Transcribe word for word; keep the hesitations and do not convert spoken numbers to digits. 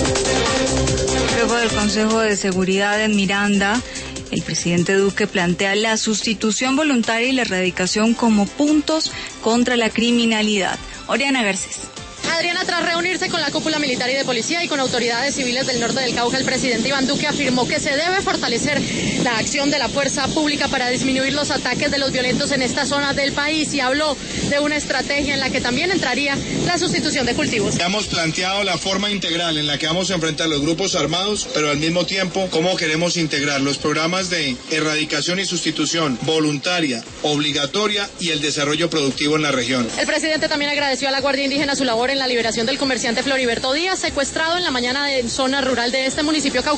Luego del Consejo de Seguridad en Miranda, el presidente Duque plantea la sustitución voluntaria y la erradicación como puntos contra la criminalidad. Oriana Garcés. Adriana, tras reunirse con la cúpula militar y de policía y con autoridades civiles del norte del Cauca, el presidente Iván Duque afirmó que se debe fortalecer la acción de la fuerza pública para disminuir los ataques de los violentos en esta zona del país y habló de una estrategia en la que también entraría la sustitución de cultivos. Hemos planteado la forma integral en la que vamos a enfrentar los grupos armados, pero al mismo tiempo cómo queremos integrar los programas de erradicación y sustitución voluntaria, obligatoria y el desarrollo productivo en la región. El presidente también agradeció a la Guardia Indígena su labor en la liberación del comerciante Floriberto Díaz, secuestrado en la mañana en zona rural de este municipio caucano.